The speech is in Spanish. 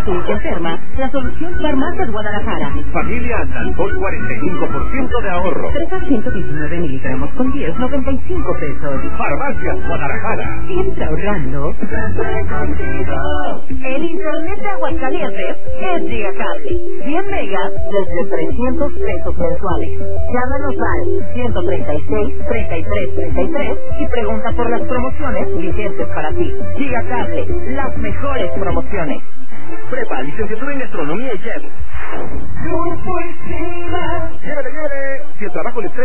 tu hija enferma, la solución Farmacias Guadalajara. Familia Andalpol 45% de ahorro. 3 a 119 miligramos con 10, 95 pesos. Farmacias Guadalajara. Siempre ahorrando. El internet de Aguascalientes es Gigacable. 100 megas desde 300 pesos mensuales. Llámanos al 136-3333 y pregunta por las promociones vigentes para ti. Gigacable, las mejores promociones. Prepa, licenciatura en gastronomía y chef. Llévele. Si el trabajo le